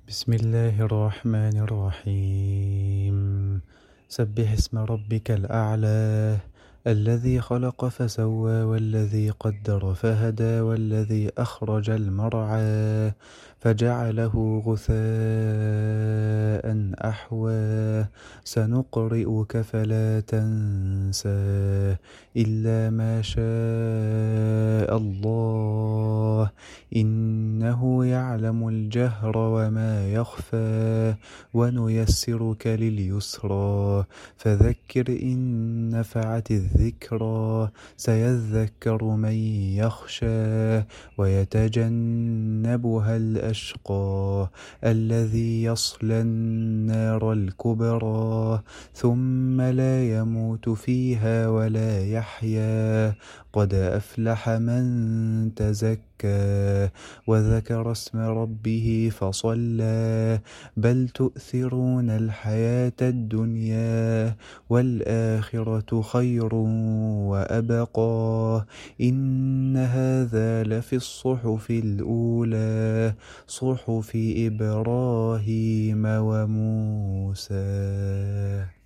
بسم الله الرحمن الرحيم. سبح اسم ربك الأعلى الذي خلق فسوى والذي قدر فهدى والذي أخرج المرعى فجعله غثاء أحوى سنقرئك فلا تنسى إلا ما شاء الله إنه يعلم الجهر وما يخفى ونيسرك لليسرى فذكر إن نفعت الذكرى سيذكر من يخشى ويتجنبها الأشقى الذي يصلى النار الكبرى ثم لا يموت فيها ولا يحيا قد أفلح من تزكى وذكر اسم ربه فصلى بل تؤثرون الحياة الدنيا والآخرة خير وأبقى إن هذا لفي الصحف الأولى صحف إبراهيم وموسى.